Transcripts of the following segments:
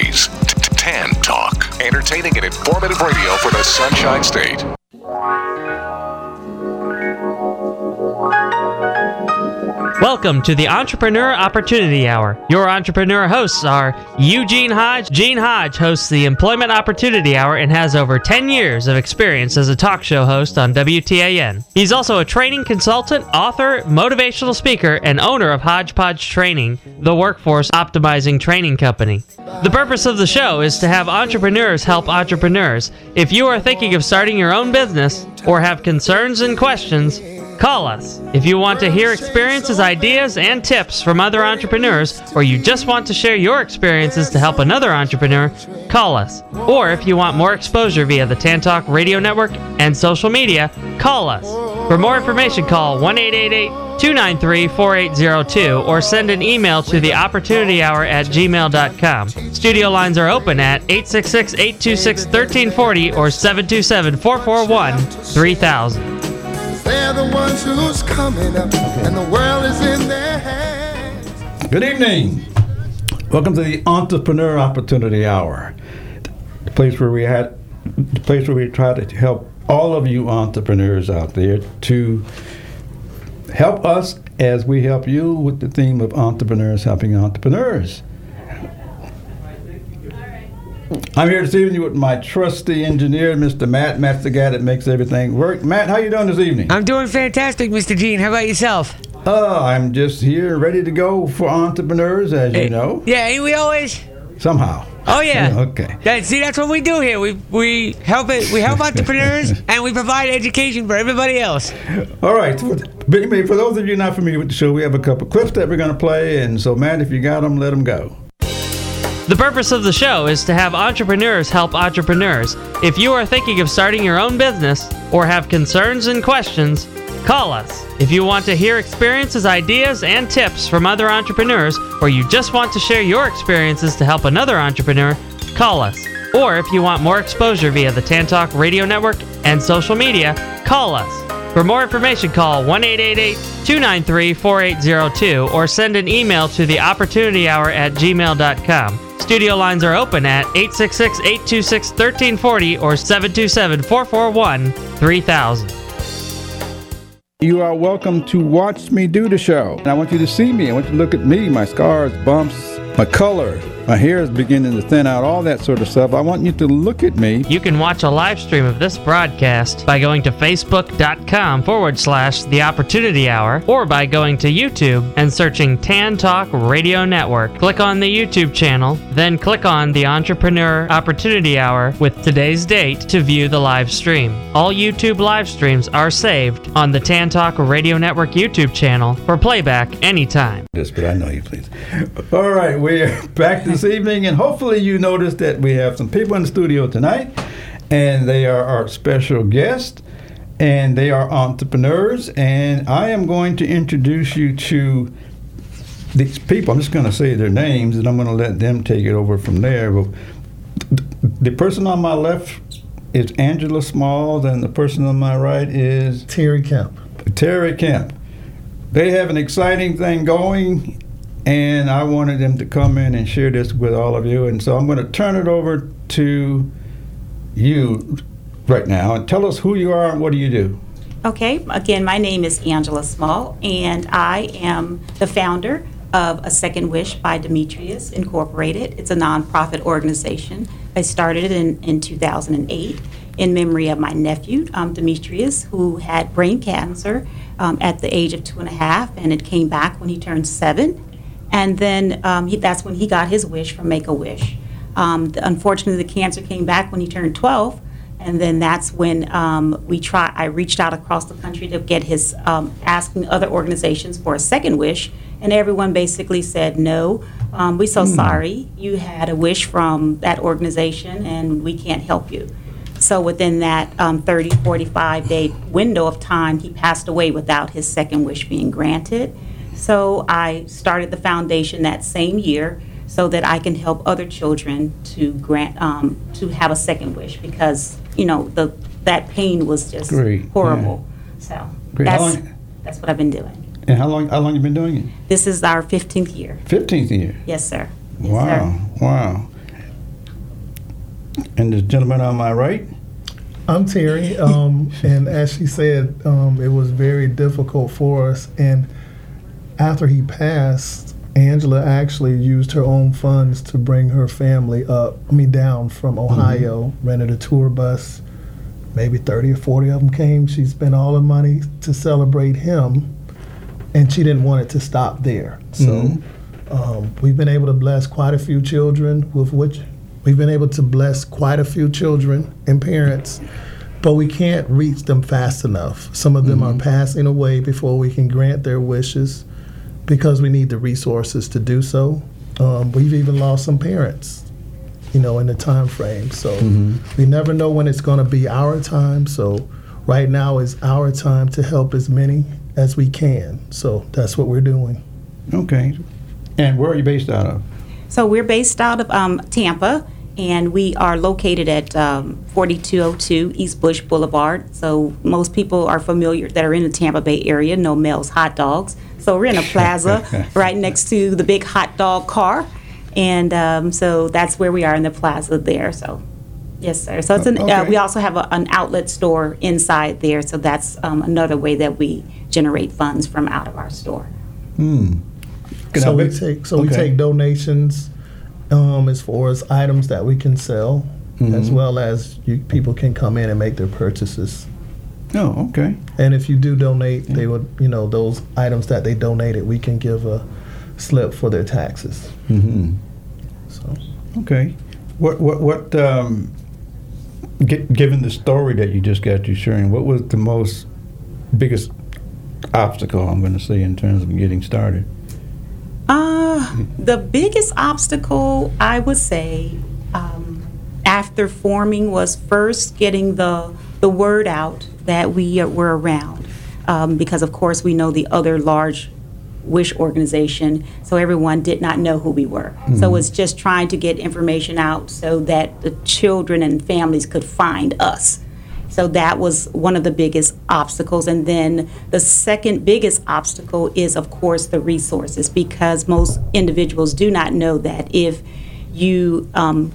Opportunities. Tan Talk. Entertaining and informative radio for the Sunshine State. Welcome to the Entrepreneur Opportunity Hour. Your entrepreneur hosts are Eugene Hodge. Gene Hodge hosts the Employment Opportunity Hour and has over 10 years of experience as a talk show host on WTAN. He's also a training consultant, author, motivational speaker, and owner of Hodgepodge Training, the workforce optimizing training company. The purpose of the show is to have entrepreneurs help entrepreneurs. If you are thinking of starting your own business or have concerns and questions, call us. If you want to hear experiences, ideas, and tips from other entrepreneurs, or you just want to share your experiences to help another entrepreneur, call us. Or if you want more exposure via the Tan Talk Radio Network and social media, call us. For more information, call 1-888-293-4802 or send an email to theopportunityhour@gmail.com. Studio lines are open at 866-826-1340 or 727-441-3000. They're the ones who's coming up, and the world is in their hands. Good evening. Welcome to the Entrepreneur Opportunity Hour, the place where we try to help all of you entrepreneurs out there to help us as we help you with the theme of entrepreneurs helping entrepreneurs. I'm here this evening with my trusty engineer, Mr. Matt. Matt's the guy that makes everything work. Matt, how you doing this evening? I'm doing fantastic, Mr. Gene. How about yourself? I'm just here ready to go for entrepreneurs, as you know. Yeah, ain't we always? Somehow. Oh, yeah. Okay. That's what we do here. We help entrepreneurs, and we provide education for everybody else. All right. For those of you not familiar with the show, we have a couple clips that we're going to play. And so, Matt, if you got them, let them go. The purpose of the show is to have entrepreneurs help entrepreneurs. If you are thinking of starting your own business or have concerns and questions, call us. If you want to hear experiences, ideas, and tips from other entrepreneurs, or you just want to share your experiences to help another entrepreneur, call us. Or if you want more exposure via the Tan Talk Radio Network and social media, call us. For more information, call 1-888-293-4802 or send an email to theopportunityhour@gmail.com. Studio lines are open at 866-826-1340 or 727-441-3000. You are welcome to watch me do the show. And I want you to see me. I want you to look at me, my scars, bumps, my color. My hair is beginning to thin out, all that sort of stuff. I want you to look at me. You can watch a live stream of this broadcast by going to facebook.com/The Opportunity Hour or by going to YouTube and searching Tan Talk Radio Network. Click on the YouTube channel, then click on the Entrepreneur Opportunity Hour with today's date to view the live stream. All YouTube live streams are saved on the Tan Talk Radio Network YouTube channel for playback anytime. Yes, but I know you, please. All right, we're back this evening, and hopefully you noticed that we have some people in the studio tonight, and they are our special guests, and they are entrepreneurs, and I am going to introduce you to these people. I'm just going to say their names, and I'm going to let them take it over from there. But the person on my left is Angela Smalls, and the person on my right is Terry Kemp. Terry Kemp. They have an exciting thing going, and I wanted them to come in and share this with all of you. And so I'm going to turn it over to you right now. And tell us who you are and what do you do? Okay. Again, my name is Angela Small, and I am the founder of A Second Wish by Demetrius Incorporated. It's a nonprofit organization. I started it in 2008 in memory of my nephew, Demetrius, who had brain cancer at the age of 2.5, and it came back when he turned 7. And then that's when he got his wish from Make-A-Wish. Unfortunately, the cancer came back when he turned 12, and then that's when I reached out across the country to get his, asking other organizations for a second wish, and everyone basically said, no, we're so sorry. You had a wish from that organization, and we can't help you. So within that 30, 45-day window of time, he passed away without his second wish being granted. So I started the foundation that same year so that I can help other children to grant to have a second wish, because that pain was just horrible. Yeah. So that's what I've been doing. And how long you been doing it? This is our 15th year. 15th year. Yes, sir. Wow. And this gentleman on my right? I'm Terry, and as she said, it was very difficult for us. And after he passed, Angela actually used her own funds to bring her family down from Ohio, rented a tour bus. Maybe 30 or 40 of them came. She spent all the money to celebrate him, and she didn't want it to stop there. So we've been able to bless quite a few children with which we've been able to bless quite a few children and parents, but we can't reach them fast enough. Some of them are passing away before we can grant their wishes because we need the resources to do so. We've even lost some parents, in the time frame. So we never know when it's going to be our time. So right now is our time to help as many as we can. So that's what we're doing. Okay. And where are you based out of? So we're based out of Tampa, and we are located at 4202 East Bush Boulevard. So most people are familiar that are in the Tampa Bay area know Mel's Hot Dogs. So we're in a plaza right next to the big hot dog car. And so that's where we are in the plaza there. So, yes, sir. So it's we also have an outlet store inside there. So that's another way that we generate funds from out of our store. So we take donations as far as items that we can sell, as well as people can come in and make their purchases. Oh, okay. And if you do donate, they would, those items that they donated, we can give a slip for their taxes. So. Okay. What given the story that you just got you sharing, what was the biggest obstacle, I'm going to say, in terms of getting started? The biggest obstacle, I would say, after forming was first getting the word out that we were around, because of course we know the other large WISH organization, so everyone did not know who we were. So it's just trying to get information out so that the children and families could find us. So that was one of the biggest obstacles. And then the second biggest obstacle is, of course, the resources, because most individuals do not know that if you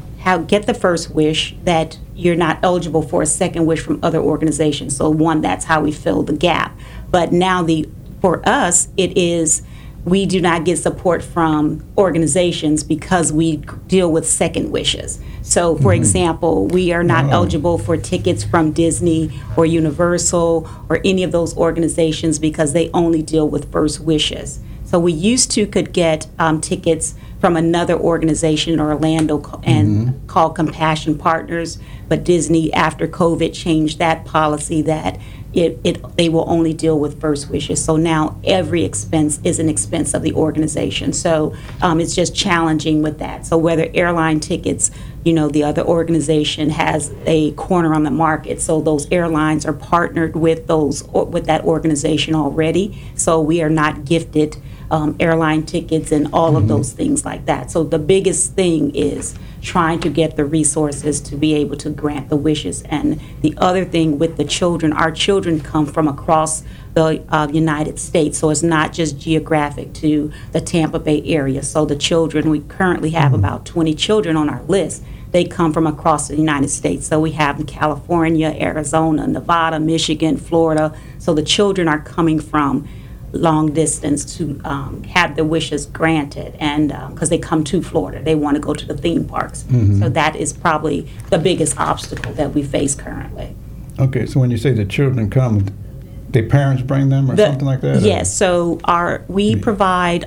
get the first wish, that you're not eligible for a second wish from other organizations. So one, that's how we fill the gap. But now for us, it is we do not get support from organizations because we deal with second wishes. So, for example, we are not eligible for tickets from Disney or Universal or any of those organizations because they only deal with first wishes. So we used to could get tickets from another organization in Orlando called Compassion Partners, but Disney, after COVID, changed that policy that they will only deal with first wishes. So now every expense is an expense of the organization. So it's just challenging with that. So whether airline tickets, the other organization has a corner on the market. So those airlines are partnered with that organization already. So we are not gifted airline tickets and all of those things like that. So the biggest thing is trying to get the resources to be able to grant the wishes. And the other thing with the children, our children come from across the United States, so it's not just geographic to the Tampa Bay area. So the children, we currently have about 20 children on our list. They come from across the United States. So we have in California, Arizona, Nevada, Michigan, Florida. So the children are coming from long distance to have their wishes granted, and because they come to Florida, they want to go to the theme parks. So that is probably the biggest obstacle that we face currently. Okay, so when you say the children come, their parents bring them or something like that? Yes, so we provide,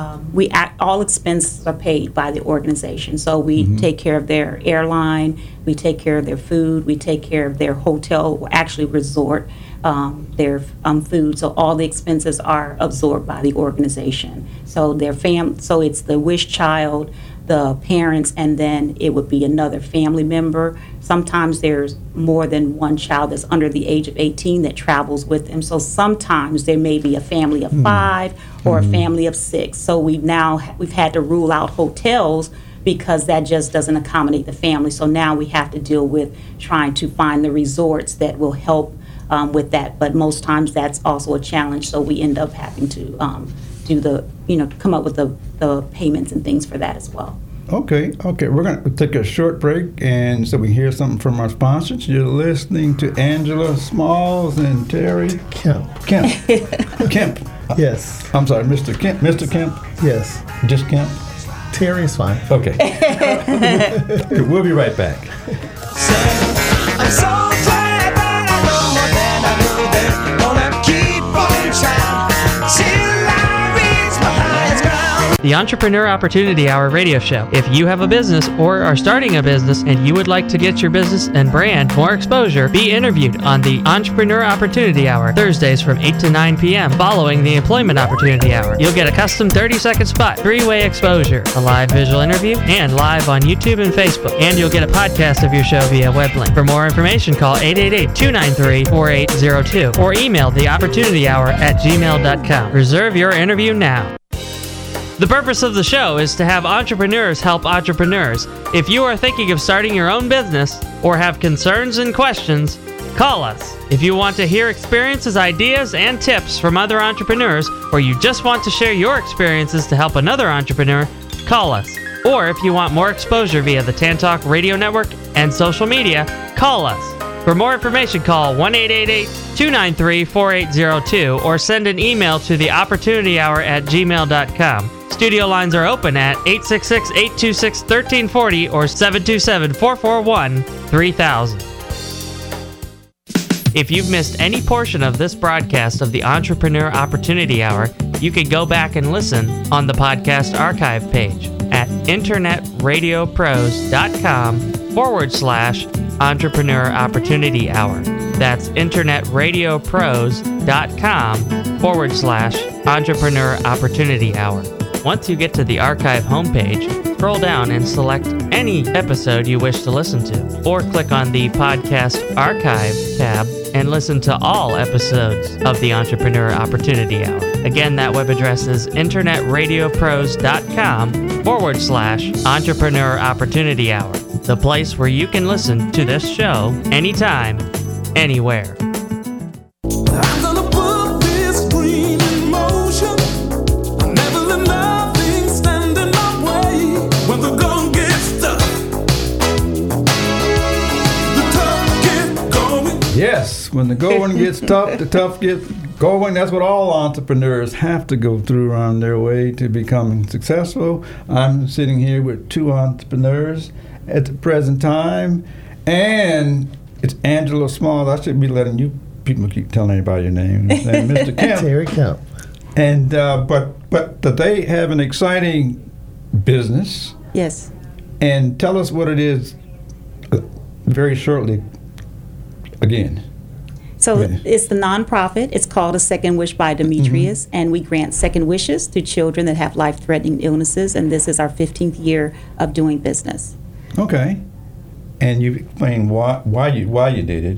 all expenses are paid by the organization. So we take care of their airline, we take care of their food, we take care of their hotel, actually resort, their food. So all the expenses are absorbed by the organization. So so it's the wish child, the parents, and then it would be another family member. Sometimes there's more than one child that's under the age of 18 that travels with them. So sometimes there may be a family of 5 or a family of 6. So we've had to rule out hotels because that just doesn't accommodate the family. So now we have to deal with trying to find the resorts that will help with that. But most times that's also a challenge. So we end up having to come up with the payments and things for that as well. Okay. We're going to take a short break, and so we can hear something from our sponsors. You're listening to Angela Smalls and Terry Kemp. Kemp. Yes. I'm sorry, Mr. Kemp. Mr. Kemp? Yes. Just Kemp? Terry's fine. Okay. We'll be right back. I'm so glad that I know more than I knew then. Gonna keep on trying till I reach my highest ground. The Entrepreneur Opportunity Hour radio show. If you have a business or are starting a business and you would like to get your business and brand more exposure, be interviewed on the Entrepreneur Opportunity Hour, Thursdays from 8 to 9 p.m. following the Employment Opportunity Hour. You'll get a custom 30-second spot, 3-way exposure, a live visual interview, and live on YouTube and Facebook. And you'll get a podcast of your show via web link. For more information, call 888-293-4802 or email theopportunityhour@gmail.com. Reserve your interview now. The purpose of the show is to have entrepreneurs help entrepreneurs. If you are thinking of starting your own business or have concerns and questions, call us. If you want to hear experiences, ideas, and tips from other entrepreneurs, or you just want to share your experiences to help another entrepreneur, call us. Or if you want more exposure via the Tantalk Radio Network and social media, call us. For more information, call 1-888-293-4802 or send an email to theopportunityhour@gmail.com. Studio lines are open at 866-826-1340 or 727-441-3000. If you've missed any portion of this broadcast of the Entrepreneur Opportunity Hour, you can go back and listen on the podcast archive page at internetradiopros.com/Entrepreneur Opportunity Hour. That's internetradiopros.com/Entrepreneur Opportunity Hour. Once you get to the archive homepage, scroll down and select any episode you wish to listen to, or click on the Podcast Archive tab and listen to all episodes of the Entrepreneur Opportunity Hour. Again, that web address is internetradiopros.com/Entrepreneur Opportunity Hour, the place where you can listen to this show anytime, anywhere. I'm gonna put this dream in motion. I'll never let nothing stand in my way when the going gets tough. The tough get going. Yes, when the going gets tough, the tough get going. That's what all entrepreneurs have to go through on their way to becoming successful. I'm sitting here with two entrepreneurs at the present time, and it's Angela Smalls. I should be letting you people keep telling everybody your name. And Mr. Kemp. Terry Kemp. And but they have an exciting business. Yes. And tell us what it is very shortly again. So Okay. it's the nonprofit. It's called A Second Wish by Demetrius, and we grant second wishes to children that have life-threatening illnesses, and this is our 15th year of doing business. Okay. And you explained why you did it.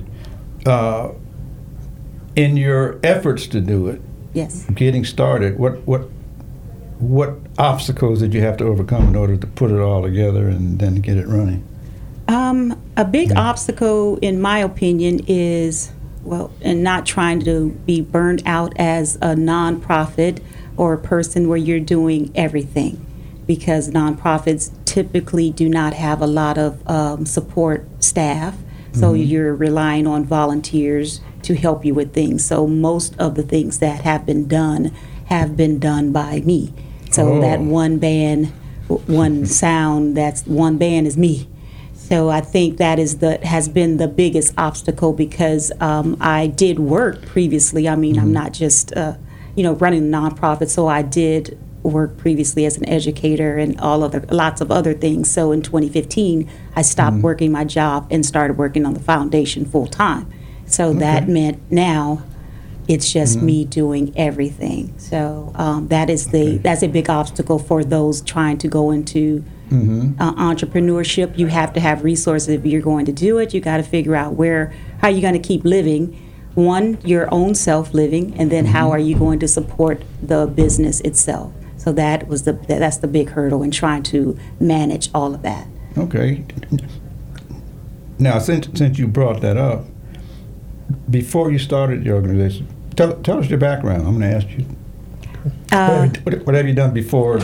In your efforts to do it, Yes. getting started, what obstacles did you have to overcome in order to put it all together and then get it running? A big obstacle, in my opinion, is, and not trying to be burned out as a nonprofit or a person where you're doing everything, because nonprofits typically do not have a lot of support staff, so you're relying on volunteers to help you with things. So most of the things that have been done by me. So that one band, one sound, that's one band is me. So I think that has been the biggest obstacle, because I did work previously. I mean, I'm not just running a nonprofit. So I did work previously as an educator and lots of other things. So in 2015, I stopped working my job and started working on the foundation full time. So that meant now it's just me doing everything. So that's a big obstacle for those trying to go into entrepreneurship. You have to have resources if you're going to do it. You got to figure out how you're going to keep living. One, your own self living, and then how are you going to support the business itself? So that's the big hurdle in trying to manage all of that. Okay. Now, since you brought that up, before you started the organization, tell us your background. I'm going to ask you. What have you done before that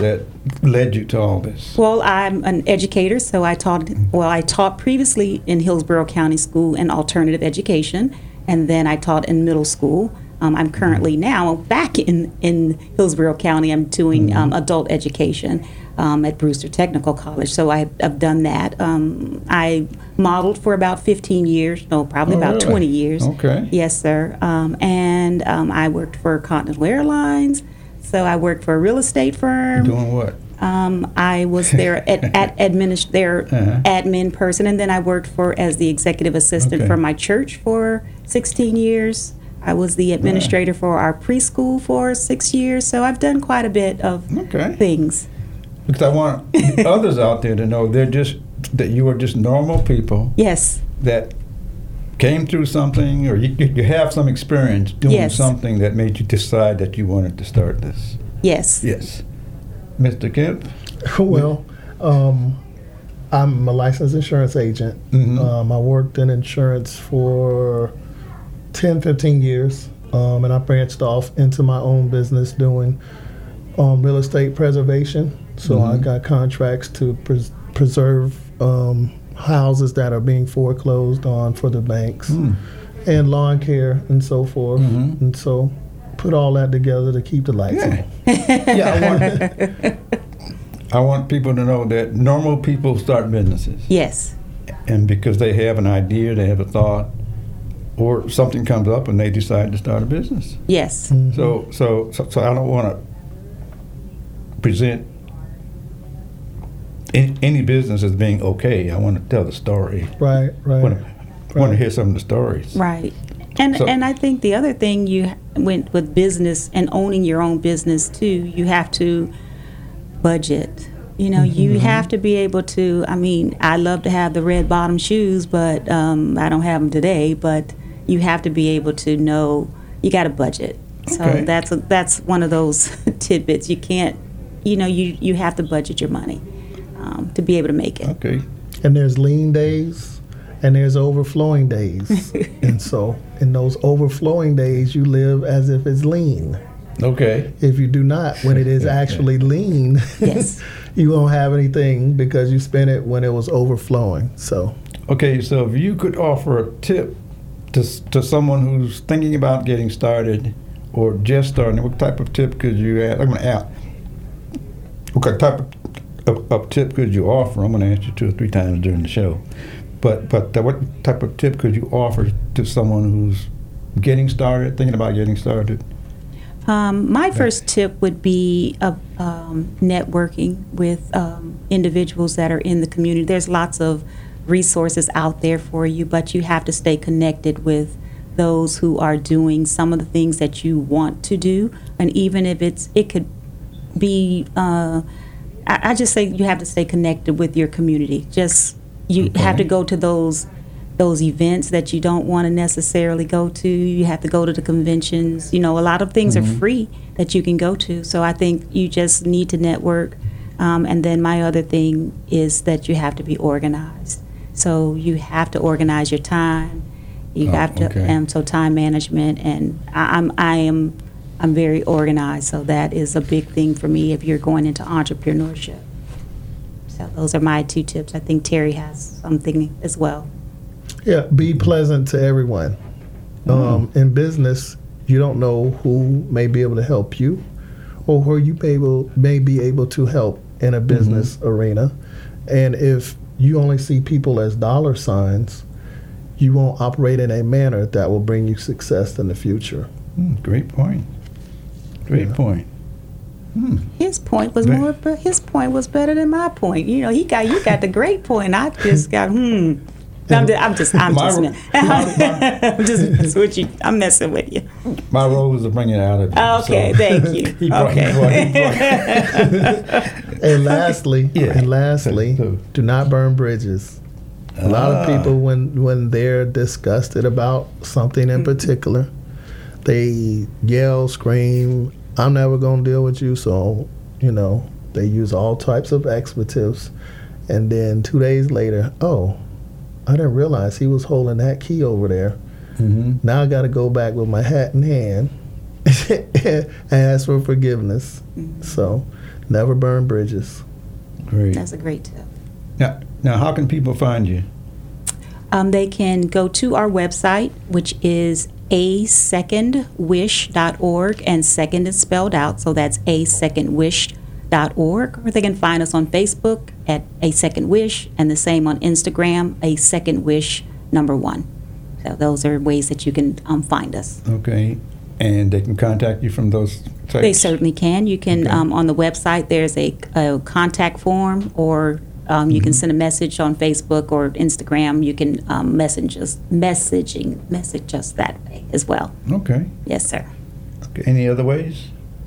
led you to all this? Well, I'm an educator, so I taught previously in Hillsborough County School in alternative education, and then I taught in middle school. I'm currently now back in Hillsborough County. I'm doing adult education at Brewster Technical College, so I've done that. I modeled for about 15 years, no, probably about 20 years. Okay. Yes, sir. And I worked for Continental Airlines, so I worked for a real estate firm. Doing what? I was there admin person, and then I worked as the executive assistant for my church for 16 years. I was the administrator for our preschool for 6 years, so I've done quite a bit of things. Because I want others out there to know that you are just normal people. Yes. That came through something, or you have some experience doing something that made you decide that you wanted to start this. Yes. Yes. Mr. Kemp? Well, I'm a licensed insurance agent. Mm-hmm. I worked in insurance for 10, 15 years, and I branched off into my own business doing real estate preservation. So I got contracts to preserve houses that are being foreclosed on for the banks, and lawn care and so forth. And so put all that together to keep the lights on. I want people to know that normal people start businesses. Yes. And because they have an idea, they have a thought, or something comes up and they decide to start a business. Yes. So I don't want to present any business as being okay. I want to tell the story. Right. I want to hear some of the stories. Right. And I think the other thing you went with business and owning your own business too, you have to budget. You have to be able to, I love to have the red bottom shoes, but I don't have them today, but you have to be able to know you got a budget. So that's one of those tidbits. You can't, you have to budget your money to be able to make it. Okay. And there's lean days and there's overflowing days. And so in those overflowing days, you live as if it's lean. Okay. If you do not, when it is actually lean, you won't have anything because you spent it when it was overflowing. So. Okay, so if you could offer a tip to someone who's thinking about getting started or just starting, what type of tip could you add? I'm going to ask. What type of tip could you offer? I'm going to ask you 2 or 3 times during the show. But what type of tip could you offer to someone who's getting started, thinking about getting started? My first tip would be networking with individuals that are in the community. There's lots of resources out there for you, but you have to stay connected with those who are doing some of the things that you want to do. And even if it could be, I just say you have to stay connected with your community. You have to go to those events that you don't want to necessarily go to. You have to go to the conventions. A lot of things are free that you can go to. So I think you just need to network. And then my other thing is that you have to be organized. So you have to organize your time. You have to, so time management, and I'm very organized. So that is a big thing for me if you're going into entrepreneurship. So those are my 2 tips. I think Terry has something as well. Yeah, be pleasant to everyone. In business, you don't know who may be able to help you or who you may be able to help in a business arena. And if you only see people as dollar signs, you won't operate in a manner that will bring you success in the future. Great point. Great point. His point was his point was better than my point. You got the great point. I just got I'm messing with you. My role is to bring it out of you. Okay, thank you. And lastly, do not burn bridges. A lot of people, when they're disgusted about something in particular, they yell, scream, "I'm never going to deal with you." So, they use all types of expletives. And then 2 days later, I didn't realize he was holding that key over there. Now I got to go back with my hat in hand and ask for forgiveness. So Never burn bridges. Great. That's a great tip. Now, how can people find you? They can go to our website, which is asecondwish.org, and second is spelled out, so that's asecondwish.org. Or they can find us on Facebook at A Second Wish, and the same on Instagram, A Second Wish #1. So those are ways that you can find us. Okay. And they can contact you from those sites? They certainly can. You can, Okay. on the website, there's a contact form, or you can send a message on Facebook or Instagram. You can message us that way as well. Okay. Yes, sir. Okay. Any other ways?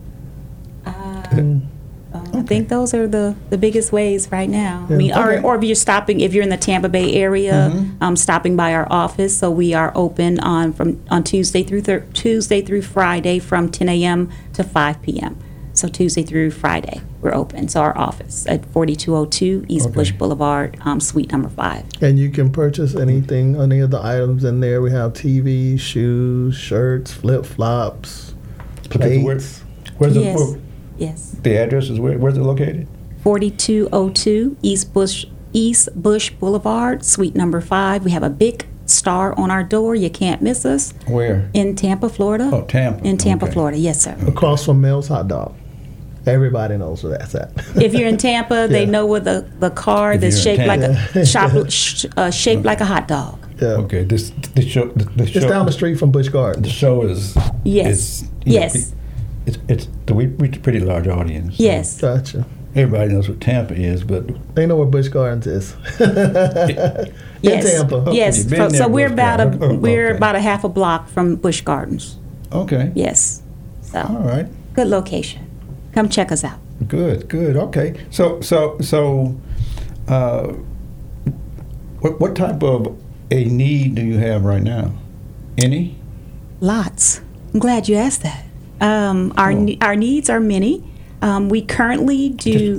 I think those are the biggest ways right now. I mean, Okay. or if you're in the Tampa Bay area, stopping by our office. So we are open on Tuesday through Friday from 10 a.m. to 5 p.m. So Tuesday through Friday, we're open. So our office at 4202 East Bush Boulevard, Suite number 5. And you can purchase anything, any of the items in there. We have TVs, shoes, shirts, flip-flops, plates. Where's Yes. the address is where's it located? 4202 East Bush Boulevard, Suite number 5. We have a big star on our door. You can't miss us. Where? In Tampa, Florida. Oh, Tampa. In Tampa, Okay. Florida. Yes, sir. Across from Mel's Hot Dog. Everybody knows where that's at. If you're in Tampa, they know where the car If that's you're in shaped like a hot dog. Yeah. Okay. The show. The show. It's down the street from Busch The Gardens. show is. Yes. Yes. It's we reach a pretty large audience. Yes. Gotcha. Everybody knows what Tampa is, but They know where Busch Gardens is. Yes. In Tampa. Yes. You've been So there, we're Busch about Gardens. we're Okay. about a half a block from Busch Gardens. okay. Yes. So All right. good location. Come check us out. Good. Okay. So, what type of a need do you have right now? Any? Lots. I'm glad you asked that. Our needs are many. We currently do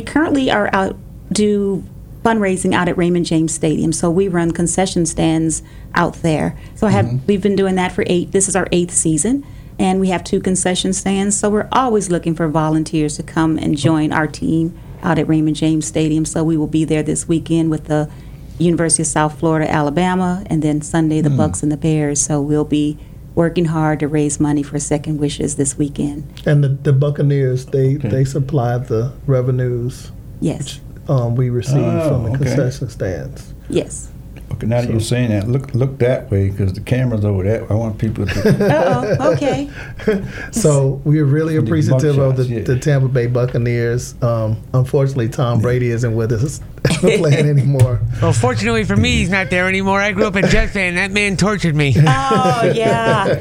fundraising out at Raymond James Stadium. So we run concession stands out there. So we've been doing that for this is our 8th season, and we have 2 concession stands. So we're always looking for volunteers to come and join our team out at Raymond James Stadium. So we will be there this weekend with the University of South Florida, Alabama, and then Sunday the Bucks and the Bears. So we'll be working hard to raise money for Second Wishes this weekend. And the Buccaneers, they supply the revenues Yes. we receive from the okay. concession stands. Yes. Okay. Now that you're saying that, look that way because the camera's over there. I want people to. Uh-oh. Okay. So we're really For the appreciative of mugshots, yeah. the Tampa Bay Buccaneers. Unfortunately, Tom Brady isn't with us playing anymore. Well, fortunately for me, he's not there anymore. I grew up a Jets fan. That man tortured me. Oh, yeah.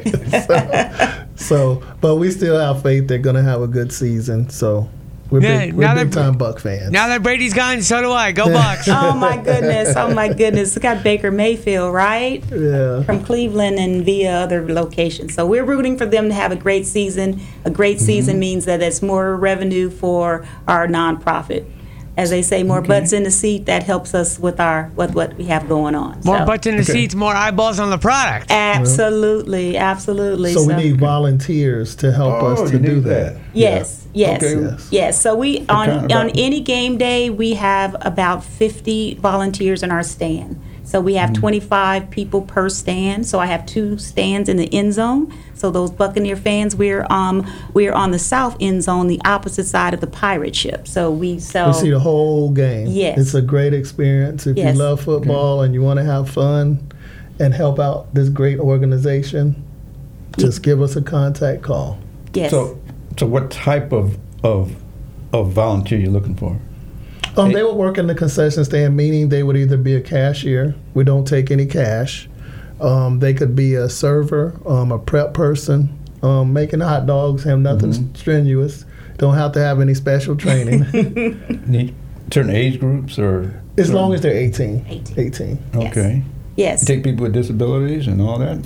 But we still have faith they're going to have a good season. So we're big time Buck fans. Now that Brady's gone, so do I. Go Bucks. Oh, my goodness. Oh, my goodness. We got Baker Mayfield, right? Yeah. From Cleveland and via other locations. So we're rooting for them to have a great season. A great season means that it's more revenue for our nonprofit. As they say, more butts in the seat, that helps us with what we have going on. More So- butts in the seats, more eyeballs on the product. Absolutely, absolutely. So we need volunteers to help us to you do need that. Yes, yes, Okay. yes. So we kind of on any game day we have about 50 volunteers in our stand. So we have 25 people per stand. So I have 2 stands in the end zone. So those Buccaneer fans, we're on the south end zone, the opposite side of the pirate ship. So we see the whole game. Yes. It's a great experience. If Yes. you love football and you want to have fun and help out this great organization, just give us a contact call. yes. So what type of volunteer you looking for? They would work in the concession stand, meaning they would either be a cashier. We don't take any cash. They could be a server, a prep person, making hot dogs, have nothing strenuous. Don't have to have any special training. Need certain age groups or? As long as they're 18. 18. Okay. Yes. You take people with disabilities and all that?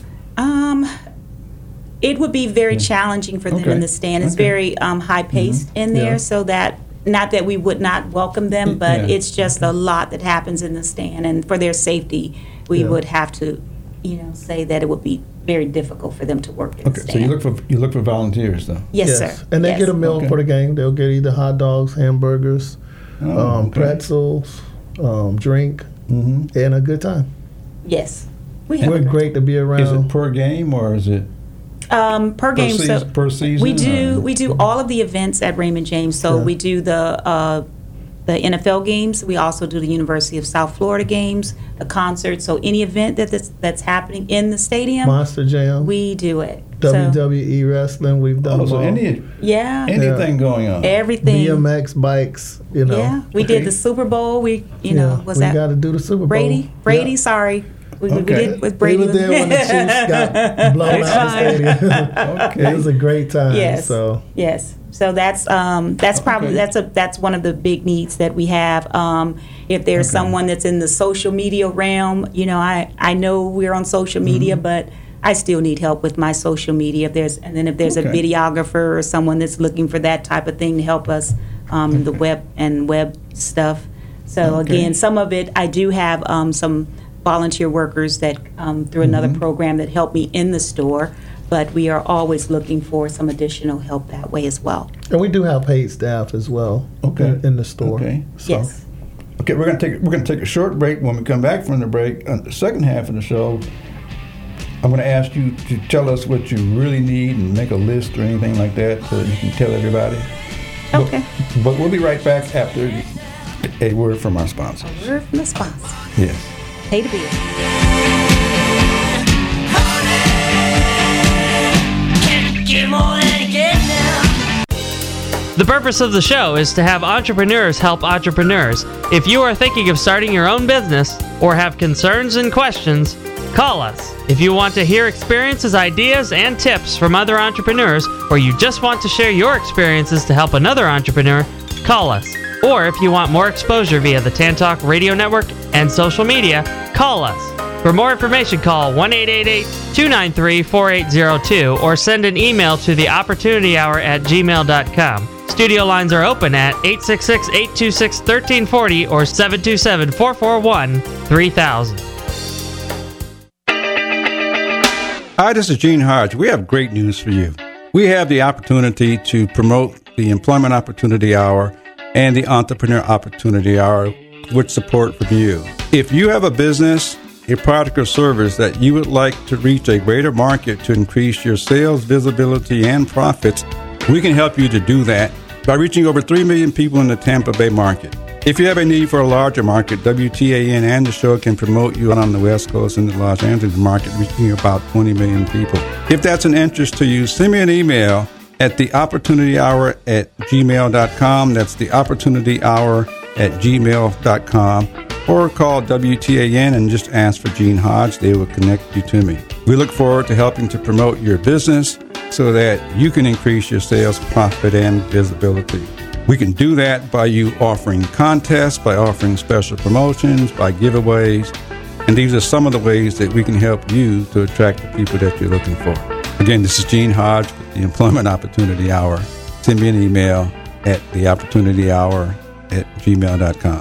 It would be very challenging for them Okay. in the stand. It's Okay. very high paced in there, Yeah. so that not that we would not welcome them, but Yeah. it's just a lot that happens in the stand, and for their safety, we Yeah. would have to, say that it would be very difficult for them to work in Okay, the so stand. you look for volunteers, though. Yes, sir. And they Yes. get a meal Okay. for the game. They'll get either hot dogs, hamburgers, Oh, okay. pretzels, drink, Mhm. and a good time. Yes. We have We're a great great to be around. Is it per game or is it per game. per season? We do all of the events at Raymond James. So Yeah. we do the NFL games. We also do the University of South Florida games, the concerts. So any event that's happening in the stadium, Monster Jam, we do it. WWE wrestling, we've done Oh, so them all. anything going on? everything. BMX bikes, Yeah, we Okay. did the Super Bowl. We was we that got to do the Super Bowl. Brady? Yeah. Sorry. We Okay. did with He Brady. was there when the Chiefs got blown It's out the stadium. Okay. It was a great time. Yes. So Yes. So that's probably Okay. that's one of the big needs that we have. If there's someone that's in the social media realm, I know we're on social media, but I still need help with my social media. If there's a Okay. videographer or someone that's looking for that type of thing to help us, the web stuff. So Okay. again, some of it I do have some volunteer workers that through another program that help me in the store. But we are always looking for some additional help that way as well. and we do have paid staff as well. Okay. In the store. Okay. So, Yes. Okay, we're gonna take a short break. When we come back from the break, on the second half of the show, I'm gonna ask you to tell us what you really need and make a list or anything like that so that you can tell everybody. Okay. But we'll be right back after a word from our sponsors. Word from the sponsor. Yes. Pay the bill. The purpose of the show is to have entrepreneurs help entrepreneurs. If you are thinking of starting your own business or have concerns and questions, call us. If you want to hear experiences, ideas, and tips from other entrepreneurs, or you just want to share your experiences to help another entrepreneur, call us. Or if you want more exposure via the Tantalk Radio Network and social media, call us. For more information, call 1-888-293-4802 or send an email to theopportunityhour@gmail.com. Studio lines are open at 866-826-1340 or 727-441-3000. Hi, this is Gene Hodge. We have great news for you. We have the opportunity to promote the Employment Opportunity Hour and the Entrepreneur Opportunity Hour with support from you. If you have a business, a product or service that you would like to reach a greater market to increase your sales, visibility, and profits, we can help you to do that by reaching over 3 million people in the Tampa Bay market. If you have a need for a larger market, WTAN and the show can promote you on the West Coast and the Los Angeles market, reaching about 20 million people. If that's an interest to you, send me an email at theopportunityhour@gmail.com. That's theopportunityhour@gmail.com. Or call WTAN and just ask for Gene Hodge. They will connect you to me. We look forward to helping to promote your business so that you can increase your sales, profit, and visibility. We can do that by you offering contests, by offering special promotions, by giveaways. And these are some of the ways that we can help you to attract the people that you're looking for. Again, this is Gene Hodge with the Employment Opportunity Hour. Send me an email at theopportunityhour@gmail.com.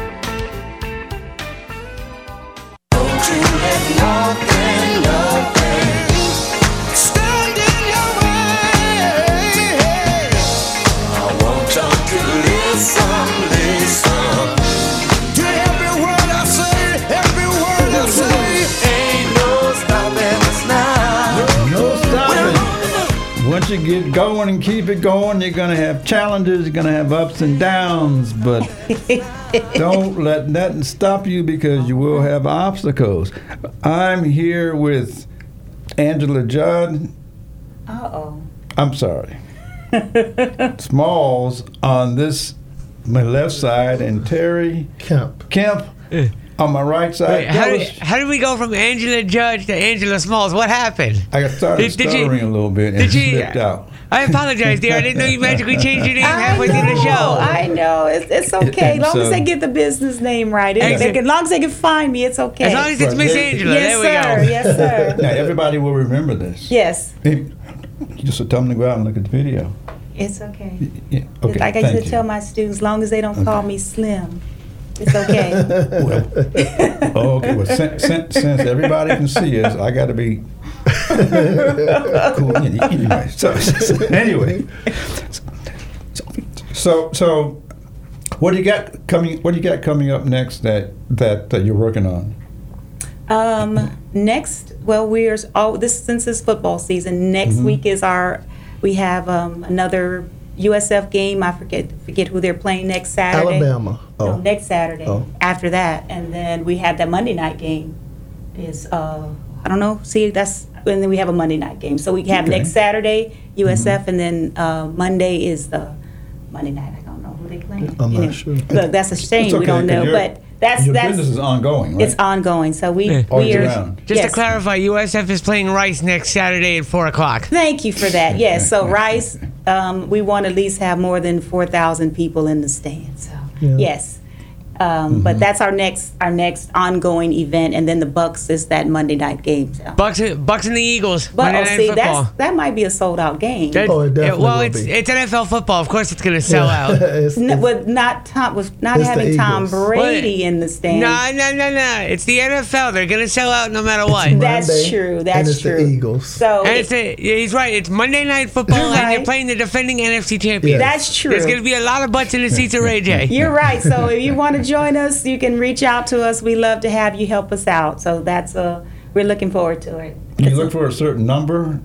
Once you get going and keep it going, you're going to have challenges, you're going to have ups and downs, but don't let nothing stop you because you will have obstacles. I'm here with Angela Judd. Uh-oh. I'm sorry. Smalls on my left side and Terry Kemp. on my right side. Wait, how did we go from Angela Judge to Angela Smalls? What happened? I started stuttering a little bit and did you- slipped out. I apologize, dear. I didn't know you magically changed your name halfway through the show. I know. It's okay. As long as So- they get the business name right. Yes. As long as they can find me, it's okay. As long as it's Right. Miss Angela. Yes, there we sir. go. Yes, sir. Now, everybody will remember this. Yes, You just tell them to go out and look at the video. it's okay. Yeah. Okay. Like I thank used to you. tell my students, as long as they don't call me Slim, it's okay. Okay. Well, since everybody can see us, I got to be Cool. Anyway, anyway, so what do you got coming? What do you got coming up next that you're working on? Next, well, since it's football season. Next week is we have another USF game. I forget who they're playing next Saturday. Alabama. No, next Saturday. Oh. After that, and then we have that Monday night game. Is I don't know. See, and then we have a Monday night game. So we have next Saturday USF, and then Monday is the Monday night. I don't know who they playing. I'm not sure. Look, that's a shame. It's okay, we don't know, 'cause but that's your business is ongoing, right? It's ongoing. So we All year are round. Just yes. to clarify, USF is playing Rice next Saturday at 4 o'clock. Thank you for that. Yes. So Rice, we want to at least have more than 4,000 people in the stands. So yes. But that's our next ongoing event, and then the Bucks is that Monday night game. So. Bucks and the Eagles. But Monday Night Football. that might be a sold out game. That- Oh, it definitely well, will it's be. NFL football. Of course, it's going to sell out. With not It's having the Tom Eagles. Brady in the stands. No. It's the NFL. They're going to sell out no matter what. That's Monday, true. and That's it's true. the Eagles. So And he's right. It's Monday Night Football, You're and right. you're playing the defending NFC champion. that's true. There's going to be a lot of butts in the seats of Ray J. You're right. So if you want to join us, you can reach out to us. We love to have you help us out. So that's we're looking forward to it. Do you look for a certain number,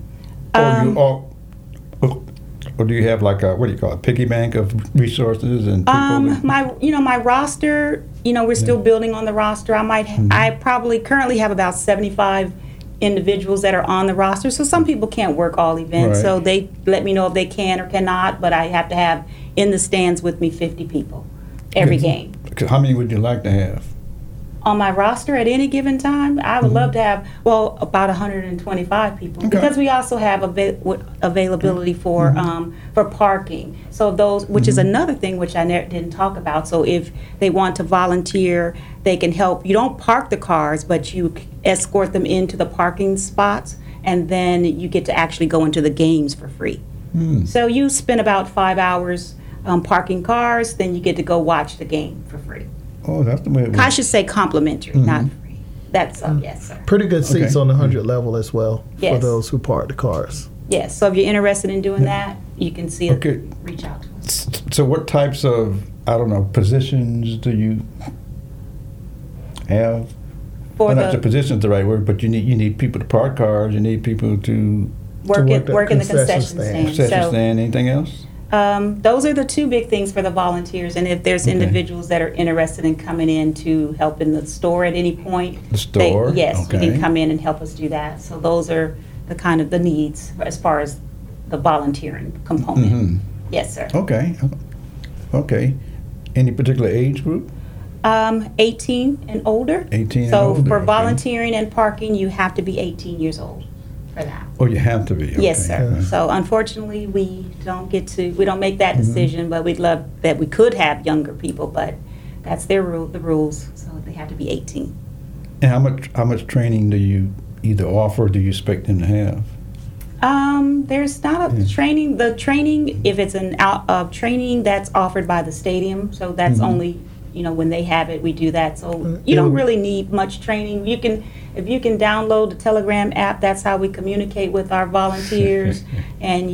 or do you have like a, what do you call it, piggy bank of resources and people? My roster. We're still building on the roster. I probably currently have about 75 individuals that are on the roster. So some people can't work all events. Right. So they let me know if they can or cannot. But I have to have in the stands with me 50 people every game. How many would you like to have? On my roster at any given time, I would love to have, about 125 people. Okay. Because we also have availability for parking. So those, which is another thing which I didn't talk about. So if they want to volunteer, they can help. You don't park the cars, but you escort them into the parking spots, and then you get to actually go into the games for free. So you spend about 5 hours parking cars, then you get to go watch the game for free. Oh, that's the way it works. I should say complimentary, not free. That's yes, sir. Pretty good seats Okay. on the 100 level as well for Yes. those who park the cars. Yes. So if you're interested in doing that, you can see Okay. it. Reach out to us. So what types of, positions do you have? For Not the the position's the right word, but you need people to park cars. You need people to work work in the the concession concession stand. stand. concession So stand. Anything else? those are the two big things for the volunteers. And if there's Okay. individuals that are interested in coming in to help in the store at any point, The store? yes, you Okay. can come in and help us do that. So those are the kind of the needs as far as the volunteering component. Mhm. Yes, sir. Okay. Any particular age group? 18 and older. 18 and so older, for okay. volunteering and parking, you have to be 18 years old for that. Oh, you have to be. Yes, okay. sir. So unfortunately, we don't make that decision, but we'd love that we could have younger people, but that's the rules. So they have to be 18. And how much training do you either offer or do you expect them to have? There's not a training. The training, if it's training that's offered by the stadium, so that's only, when they have it, we do that. So you don't really need much training. If you can download the Telegram app, that's how we communicate with our volunteers, and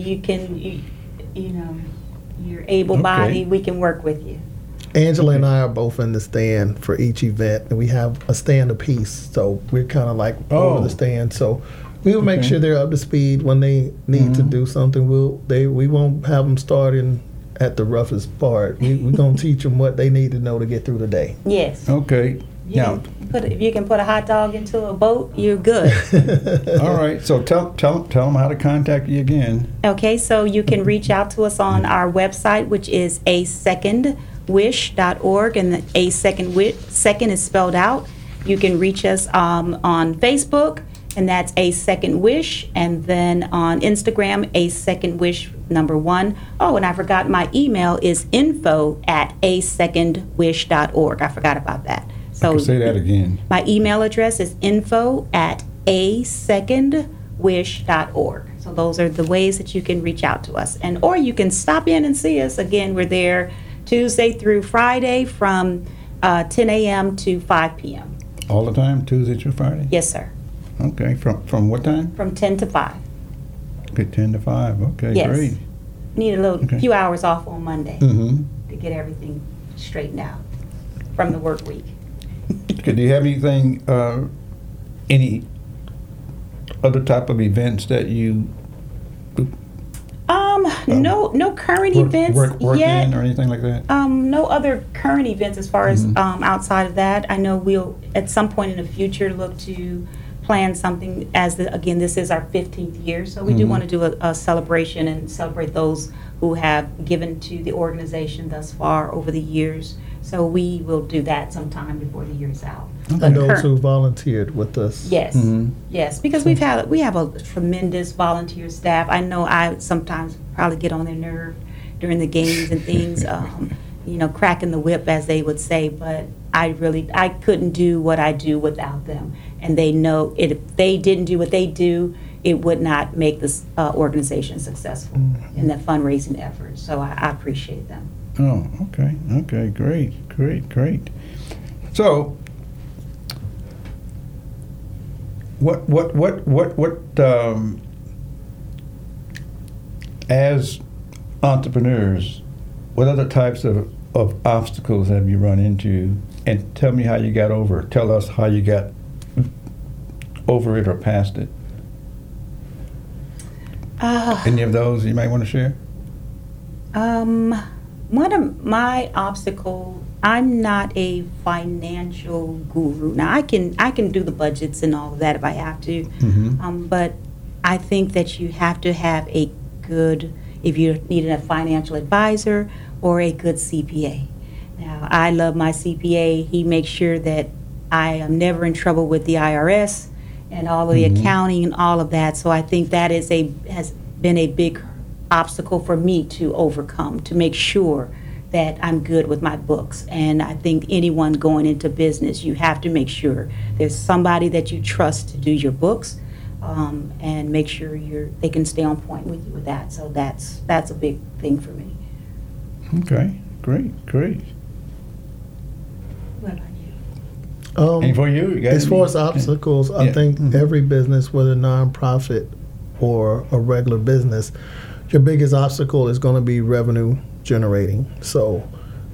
you're able-bodied, Okay. we can work with you. Angela and I are both in the stand for each event, and we have a stand apiece. So we're kind of like over the stand. So we will make Okay. sure they're up to speed when they need to do something. We won't have them starting at the roughest part. We're gonna teach them what they need to know to get through the day. Yes. Okay. Now, If you can put a hot dog into a boat, you're good. all right. So tell them how to contact you again. Okay, so you can reach out to us on our website, which is asecondwish.org, and the second is spelled out. You can reach us on Facebook, and that's A Second Wish, and then on Instagram, A Second Wish 1. Oh, and I forgot my email is info@asecondwish.org. I forgot about that. So Say that again. my email address is info@asecondwish.org. So those are the ways that you can reach out to us. Or you can stop in and see us. Again, we're there Tuesday through Friday from 10 a.m. to 5 p.m. All the time, Tuesday through Friday? Yes, sir. Okay. From what time? from 10 to 5. Okay, 10 to 5. Okay, Yes. great. Need a little Okay. few hours off on Monday Mm-hmm. to get everything straightened out from the work week. Okay, do you have anything, any other type of events that you No current events work yet. in or anything like that? No other current events as far as outside of that. I know we'll at some point in the future look to plan something again, this is our 15th year, so we do want to do a celebration and celebrate those who have given to the organization thus far over the years. So we will do that sometime before the year's out. And those who volunteered with us. Yes, yes, because we have a tremendous volunteer staff. I know I sometimes probably get on their nerve during the games and things, cracking the whip, as they would say, but I couldn't do what I do without them. And they know if they didn't do what they do, it would not make this organization successful in the fundraising effort. So I appreciate them. Oh, okay. Okay, great. So, what as entrepreneurs, what other types of obstacles have you run into? And tell me how you got over it. Tell us how you got over it or past it. Any of those you might want to share? One of my obstacles, I'm not a financial guru. Now I can do the budgets and all of that if I have to, but I think that you have to have a good, if you need a financial advisor or a good CPA. Now I love my CPA. He makes sure that I am never in trouble with the IRS and all of the accounting and all of that. So I think that has been a big obstacle for me to overcome, to make sure that I'm good with my books. And I think anyone going into business, you have to make sure there's somebody that you trust to do your books, and make sure they can stay on point with you with that. So that's a big thing for me. Okay, great. What about you? And for you, got As far as obstacles, I think every business, whether nonprofit or a regular business, your biggest obstacle is going to be revenue generating. So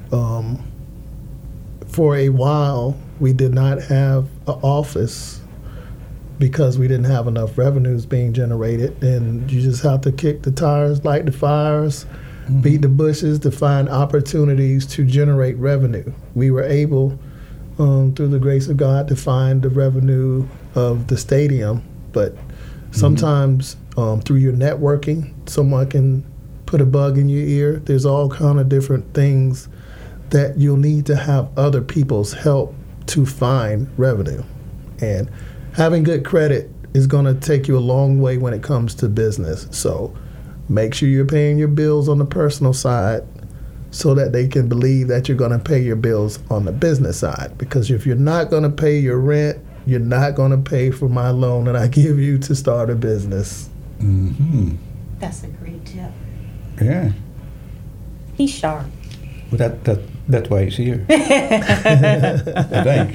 for a while, we did not have an office because we didn't have enough revenues being generated. And you just have to kick the tires, light the fires, beat the bushes to find opportunities to generate revenue. We were able, through the grace of God, to find the revenue of the stadium, but sometimes through your networking, someone can put a bug in your ear. There's all kind of different things that you'll need to have other people's help to find revenue. And having good credit is going to take you a long way when it comes to business. So make sure you're paying your bills on the personal side so that they can believe that you're going to pay your bills on the business side. Because if you're not going to pay your rent, you're not going to pay for my loan that I give you to start a business. That's a great tip. Yeah. He's sharp. Well, that's why he's here. I think.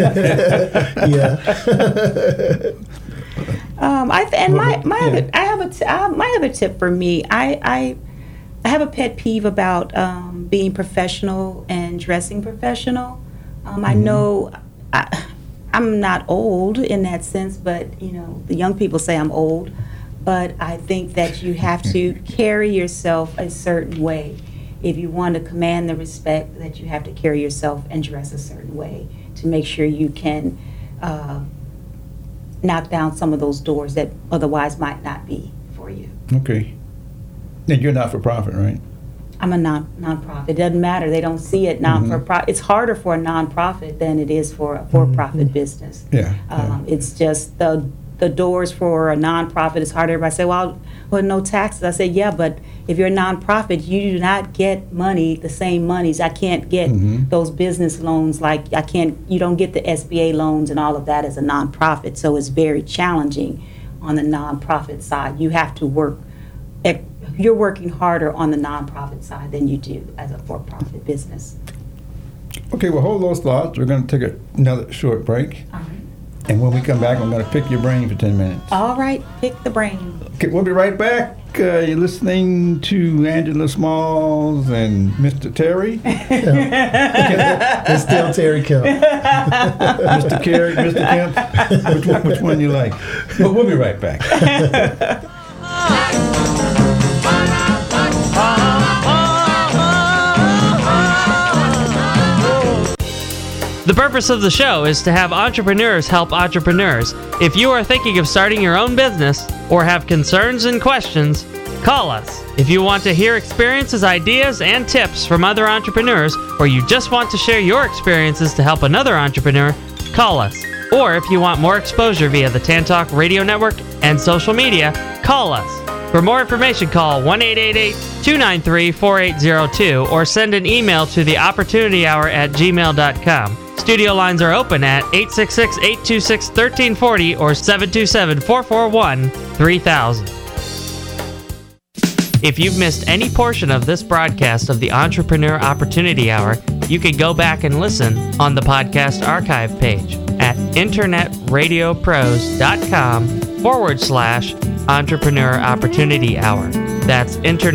Yeah. My other tip for me, I have a pet peeve about being professional and dressing professional. I know I'm not old in that sense, but the young people say I'm old. But I think that you have to carry yourself a certain way. If you want to command the respect, that you have to carry yourself and dress a certain way to make sure you can knock down some of those doors that otherwise might not be for you. Okay. And you're not for profit, right? I'm a nonprofit. It doesn't matter. They don't see it non-for-profit. It's harder for a nonprofit than it is for a for-profit business. Yeah. It's just the doors for a nonprofit is harder. Everybody say, well, no taxes. I say, yeah, but if you're a nonprofit, you do not get money, the same monies. I can't get those business loans you don't get the SBA loans and all of that as a nonprofit. So it's very challenging on the nonprofit side. You have to work, you're working harder on the nonprofit side than you do as a for-profit business. Okay, well, hold those thoughts. We're going to take another short break. All right. And when we come back, I'm going to pick your brain for 10 minutes. All right, pick the brain. Okay, we'll be right back. You're listening to Angela Smalls and Mr. Terry. It's still Terry Kemp. Mr. Carey, Mr. Kemp. Which one you like? But we'll be right back. The purpose of the show is to have entrepreneurs help entrepreneurs. If you are thinking of starting your own business or have concerns and questions, call us. If you want to hear experiences, ideas, and tips from other entrepreneurs, or you just want to share your experiences to help another entrepreneur, call us. Or if you want more exposure via the Tantalk Radio Network and social media, call us. For more information, call 1-888-293-4802 or send an email to theopportunityhour@gmail.com. Studio lines are open at 866-826-1340 or 727-441-3000. If you've missed any portion of this broadcast of the Entrepreneur Opportunity Hour, you can go back and listen on the podcast archive page at internetradiopros.com/Entrepreneur Opportunity Hour. That's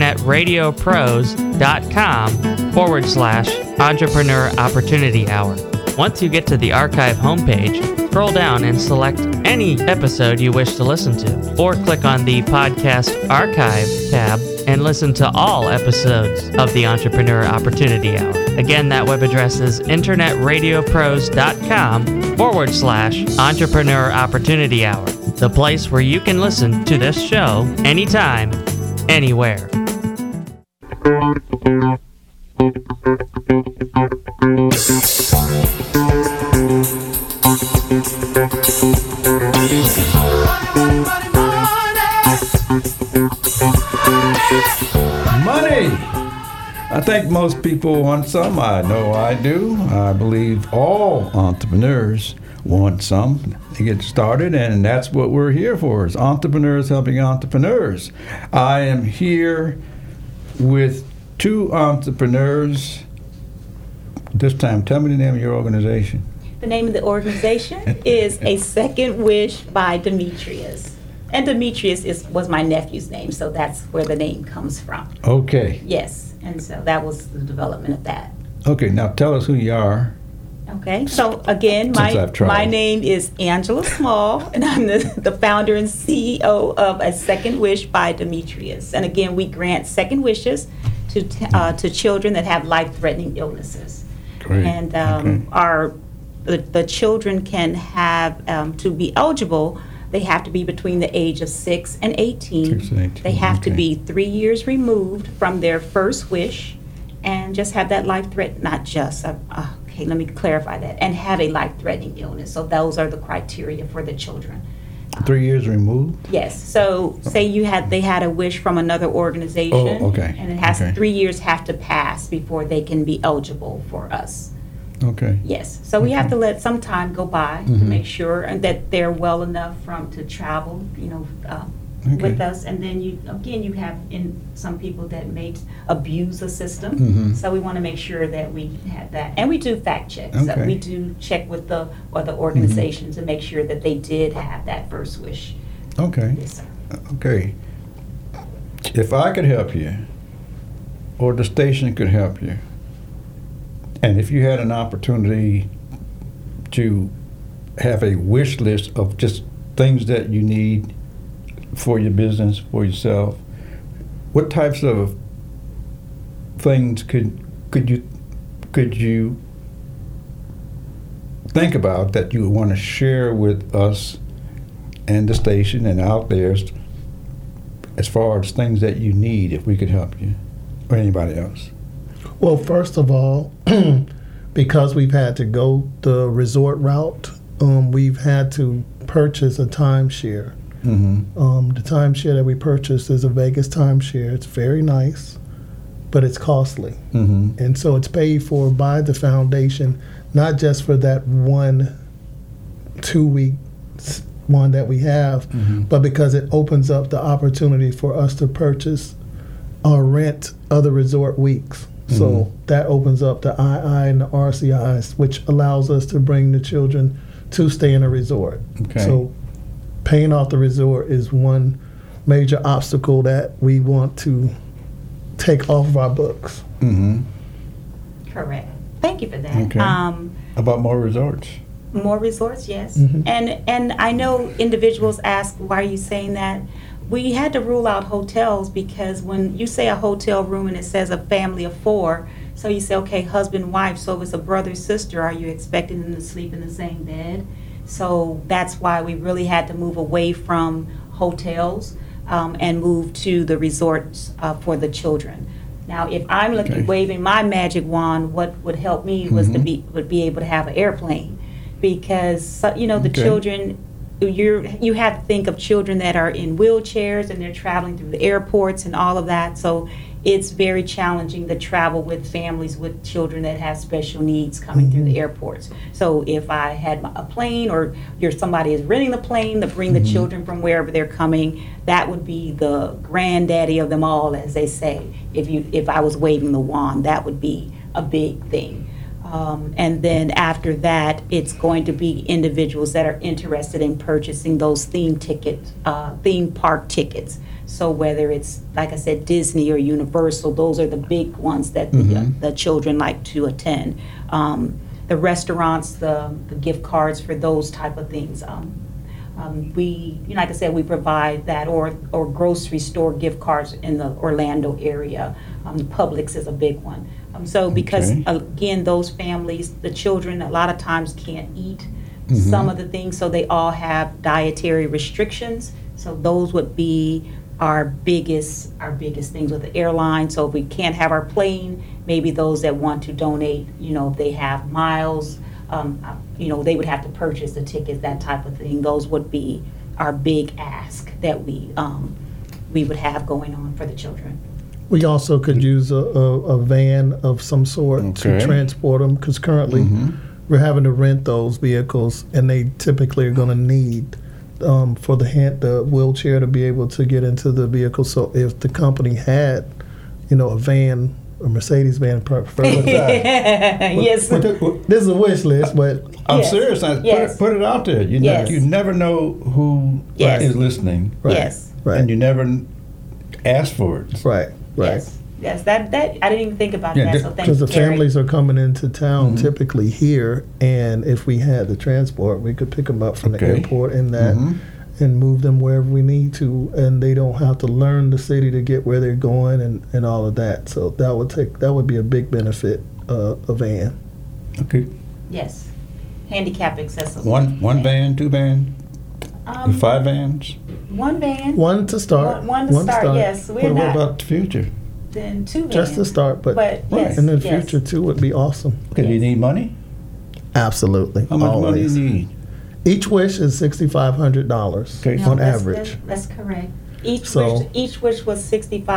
internetradiopros.com/Entrepreneur Opportunity Hour. Once you get to the archive homepage, scroll down and select any episode you wish to listen to, or click on the Podcast Archive tab and listen to all episodes of the Entrepreneur Opportunity Hour. Again, that web address is internetradiopros.com/Entrepreneur Opportunity Hour, the place where you can listen to this show anytime, anywhere. Money! I think most people want some. I know I do. I believe all entrepreneurs want some to get started, and that's what we're here for, is entrepreneurs helping entrepreneurs. I am here with two entrepreneurs. This time, tell me the name of your organization. The name of the organization is A Second Wish by Demetrius. And Demetrius was my nephew's name, so that's where the name comes from. Okay. Yes, and so that was the development of that. Okay, now tell us who you are. Okay, so again, my name is Angela Small, and I'm the founder and CEO of A Second Wish by Demetrius. And again, we grant second wishes to children that have life-threatening illnesses. Great. And the children can have, to be eligible, they have to be between the age of 6 and 18. 6 and 18, they have to okay. be 3 years removed from their first wish and just have that okay, let me clarify that, and have a life-threatening illness. So those are the criteria for the children. 3 years removed? Yes. So say they had a wish from another organization. Oh, okay. And it has Okay. 3 years have to pass before they can be eligible for us. Okay. Yes. So we have to let some time go by to make sure and that they're well enough to travel, with us. And then you have some people that may abuse the system. So we want to make sure that we have that. And we do fact checks. So Okay. we do check with the other organizations to make sure that they did have that first wish. Okay. Yes, sir. Okay. If I could help you, or the station could help you, and if you had an opportunity to have a wish list of just things that you need for your business, for yourself, what types of things could you think about that you would want to share with us and the station and out there as far as things that you need, if we could help you or anybody else? Well, first of all, because we've had to go the resort route, we've had to purchase a timeshare. The timeshare that we purchased is a Vegas timeshare. It's very nice, but it's costly. And so it's paid for by the foundation, not just for that 1-2 week one that we have, but because it opens up the opportunity for us to purchase or rent other resort weeks. So that opens up the II and the RCIs, which allows us to bring the children to stay in a resort. Okay. So paying off the resort is one major obstacle that we want to take off of our books. Mm-hmm. Correct. Thank you for that. Okay. About more resorts. More resorts, yes. Mhm. And I know individuals ask, why are you saying that? We had to rule out hotels because when you say a hotel room and it says a family of 4, so you say, okay, husband, wife, so if it's a brother, sister, are you expecting them to sleep in the same bed? So that's why we really had to move away from hotels and move to the resorts for the children. Now, if I'm looking, Okay. waving my magic wand, what would help me was to be able to have an airplane, because the Okay. children, you have to think of children that are in wheelchairs and they're traveling through the airports and all of that. So it's very challenging to travel with families with children that have special needs coming through the airports. So if I had a plane, or somebody is renting the plane to bring the children from wherever they're coming, that would be the granddaddy of them all, as they say. If I was waving the wand, that would be a big thing. And then after that, it's going to be individuals that are interested in purchasing those theme park tickets. So whether it's, like I said, Disney or Universal, those are the big ones that the children like to attend. The restaurants, the gift cards for those type of things. We, like I said, we provide that, or grocery store gift cards in the Orlando area. Publix is a big one. So because, again, those families, the children a lot of times can't eat some of the things, so they all have dietary restrictions. So those would be our biggest things with the airline. So if we can't have our plane, maybe those that want to donate, if they have miles, they would have to purchase the tickets, that type of thing. Those would be our big ask that we would have going on for the children. We also could use a van of some sort to transport them, because currently we're having to rent those vehicles, and they typically are going to need for the wheelchair to be able to get into the vehicle. So if the company had, a van, a Mercedes van, preferably. Yes. This is a wish list, but I'm serious. Put it out there. You never know who is listening. Right. Yes. Right. And you never ask for it. Right. Yes, that I didn't even think about that. So thank you, because the Terry. families are coming into town typically here, and if we had the transport, we could pick them up from the airport and and move them wherever we need to, and they don't have to learn the city to get where they're going and all of that. So that would be a big benefit, a van. Okay. Yes, handicap accessible. One van, 2 van, 5 vans. One van. One to start. One to start. Yes, What about the future? Then 2 vans. Just to start, but yes, and then yes. future too would be awesome. Okay, do you need money? Absolutely. How much money always. do you need? Each wish is $6,500 Okay. on that's- average. That's correct. Each So- wish was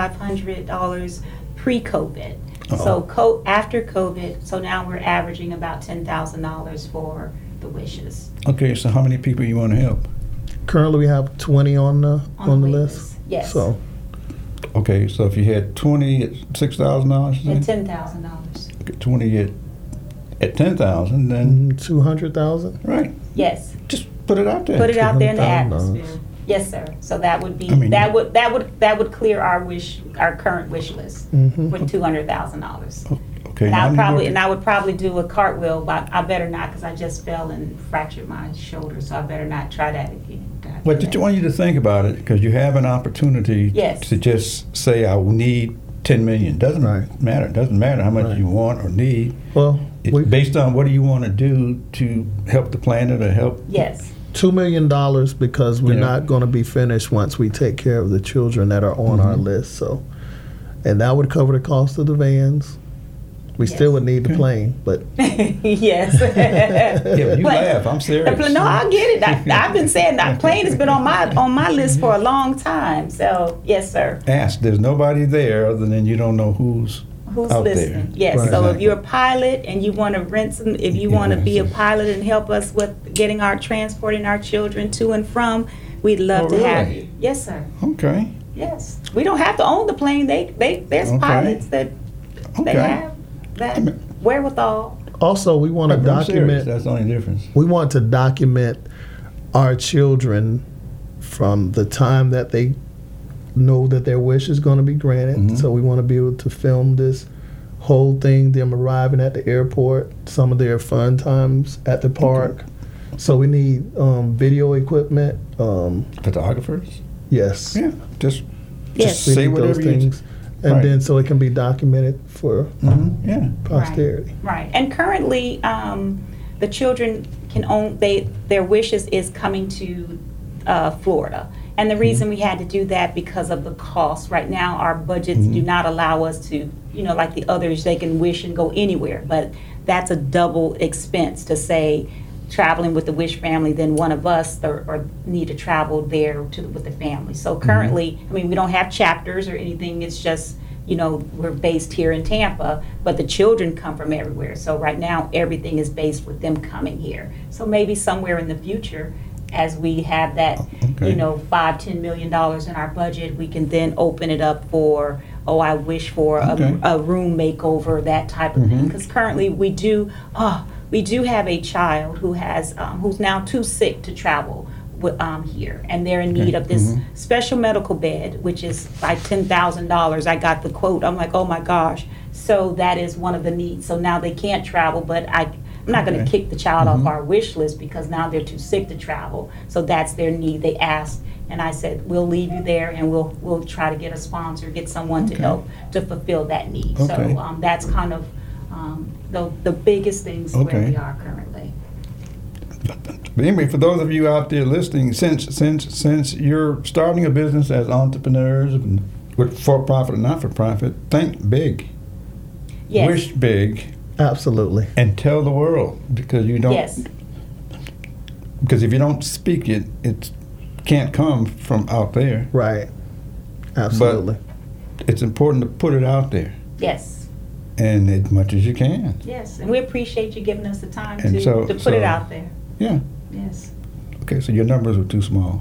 $6,500 pre-COVID. So after COVID, so now we're averaging about $10,000 for the wishes. Okay, so how many people you want to help? Currently, we have 20 on the wait list. Yes. So Okay, so if you had 20 at $6,000, And $10,000. okay, 20 at 10,000, then 200,000. right, Yes. just put it out there. Put it out there in the $200,000. atmosphere. Yes, sir. So that would be I mean- that would clear our current wish list with $200,000. Okay, And how many more- I would probably do a cartwheel, but I better not, because I just fell and fractured my shoulder, so I better not try that again. But I want you to think about it, because you have an opportunity Yes. to just say, I will need 10 million. Doesn't matter. It doesn't matter how much Right. you want or need. Well, It's based on what do you want to do to help the planet or help. Yes. $2 million, because we're Yeah. not going to be finished once we take care of the children that are on our list. So, and that would cover the cost of the vans. We still would need the plane, but Yes. Yeah, but you But- laugh. I'm serious. No, I get it. I've been saying that plane has been on my list for a long time. So yes, sir. Ask. There's nobody there other than you don't know who's out listening? there. Yes. Right. So if Exactly. you're a pilot and you want to rent some, if you want to be a pilot and help us with transporting our children to and from, we'd love Oh, to have really? you. Yes, sir. Okay. Yes. We don't have to own the plane. There's Okay. pilots that Okay. they have that I mean- wherewithal. Also, we want to I'm serious. document. That's the only difference. We want to document our children from the time that they know that their wish is going to be granted. So we want to be able to film this whole thing, them arriving at the airport, some of their fun times at the park. So we need video equipment. Photographers? Yes. Yeah. Just Yes. We say need whatever those you things. And Right. then so it can be documented for Yeah. posterity. Right. And currently, the children can own, their wishes is coming to Florida. And the reason we had to do that because of the cost. Right now, our budgets do not allow us to, like the others, they can wish and go anywhere. But that's a double expense to say, traveling with the Wish family, then one of us or need to travel there with the family. So currently, we don't have chapters or anything. It's just, we're based here in Tampa, but the children come from everywhere. So right now, everything is based with them coming here. So maybe somewhere in the future, as we have that, $5-10 million in our budget, we can then open it up for, I wish for a room makeover, that type of thing. Because currently we do have a child who has who's now too sick to travel here, and they're in need of this special medical bed, which is like $10,000. I got the quote. I'm like, oh my gosh. So that is one of the needs. So now they can't travel, but I'm not going to kick the child off our wish list because now they're too sick to travel. So that's their need. They asked, and I said, we'll leave you there, and we'll try to get a sponsor, get someone to help to fulfill that need. Okay. So that's kind of the biggest things where we are currently. But anyway, for those of you out there listening, since you're starting a business as entrepreneurs, with for-profit or not-for-profit, think big. Yes. Wish big. Absolutely. And tell the world, because you don't. Yes. Because if you don't speak it, it can't come from out there. Right. Absolutely. But it's important to put it out there. Yes. And as much as you can. Yes, and we appreciate you giving us the time And to put it out there. Yeah. Yes. Okay, so your numbers were too small.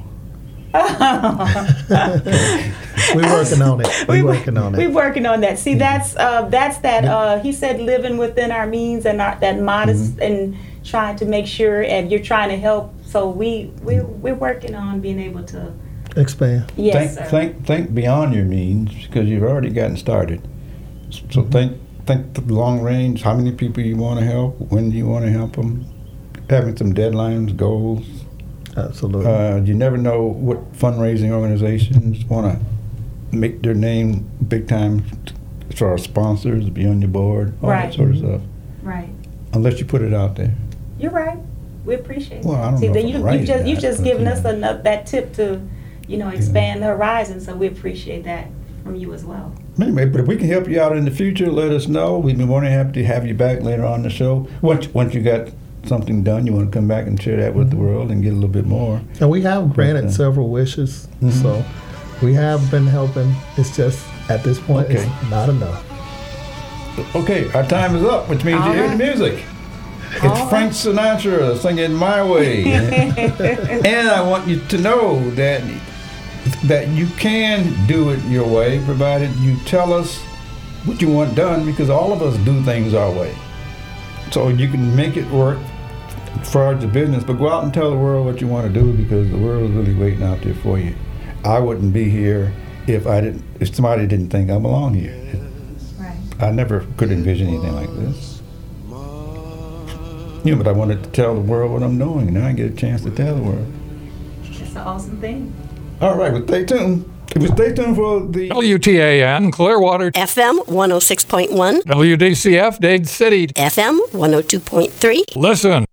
We're working on it. We're working on it. We're working on that. See, that's that. He said living within our means and that modest and trying to make sure, and you're trying to help. So we're working on being able to expand. Yes, sir. Think beyond your means, because you've already gotten started. So think the long range. How many people you want to help? When do you want to help them? Having some deadlines, goals. Absolutely. You never know what fundraising organizations want to make their name big time as far as sponsors, be on your board, all that sort of stuff. Right. Unless you put it out there. You're right. We appreciate it. Well, I don't know if you've just given us that tip to, expand the horizon. So we appreciate that from you as well. Anyway, but if we can help you out in the future, let us know. We'd be more than happy to have you back later on the show. Once you got something done, you want to come back and share that with the world and get a little bit more. And we have granted several wishes, so we have been helping. It's just at this point, it's not enough. Okay, our time is up, which means you hear the music. It's Frank Sinatra singing My Way. And I want you to know that you can do it your way, provided you tell us what you want done, because all of us do things our way. So you can make it work as far as the business, but go out and tell the world what you want to do, because the world is really waiting out there for you. I wouldn't be here if somebody didn't think I belong here. Right. I never could envision anything like this. But I wanted to tell the world what I'm doing. Now I get a chance to tell the world. That's an awesome thing. All right, well, stay tuned. Stay tuned for the WTAN Clearwater FM 106.1, WDCF Dade City FM 102.3. Listen